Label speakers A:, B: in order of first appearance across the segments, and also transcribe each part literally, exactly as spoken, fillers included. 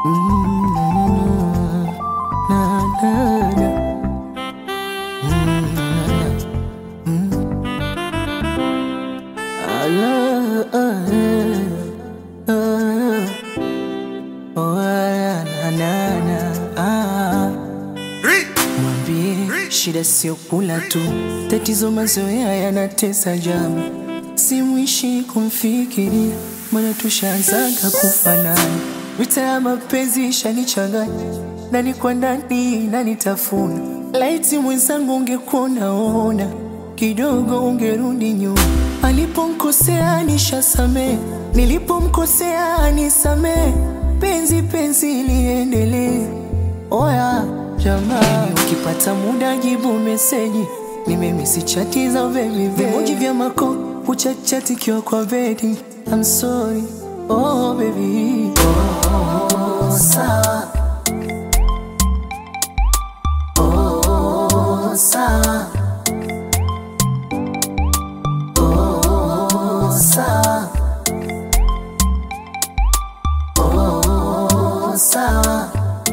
A: Shida sio kula tu, tatizo mazoea yanatesa jamu. Simuishi kumfikiria, maana tushaanzaga kufanana. Vita ya mapenzi ishanichanganya, ndani kwa ndani inanitafuna. Laiti mwenzangu ungekuona ona, kidogo ungerudi nyuma. Alipomkosea nishasamehe, nilipomkosea nisamehe. Penzi penzi liendelee. Oya jamaa, ukipata muda jibu meseji. Ni mimi si chati za baby baby. Emoji vya mako uchachati kiwa kwa bedi. I'm sorry, oh baby. Oh sawa, oh sawa, oh sawa, oh sawa.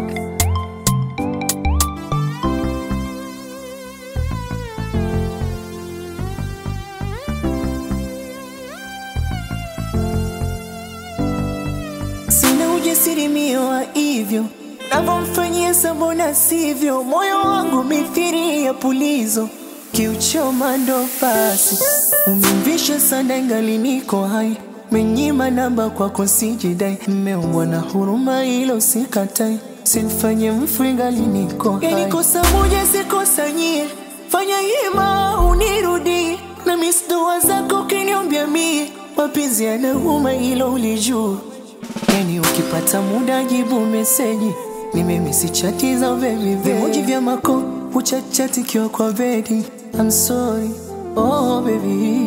A: Sina ujasiri mio wa hivyo, navomfanyia sabona sivyo. Moyo wangu mithiri ya pulizo, kiuchoma ndo pasi. Umimvisha sana ingali niko hai, menyima namba kwako sijidai. Mmeumbwa na huruma ilo sikatai, sinifanye mfu ingali niko hai. Yani kosa moja sikosa nyie, fanya hima unirudi. Na misdua zako kiniombia mie, mapenzi yanauma ilo ulijua. Yani ukipata muda jibu meseji. Ni mimi si chati za baby baby. Emoji vya mako uchachati kiwa kwa bedi. I'm sorry, oh baby.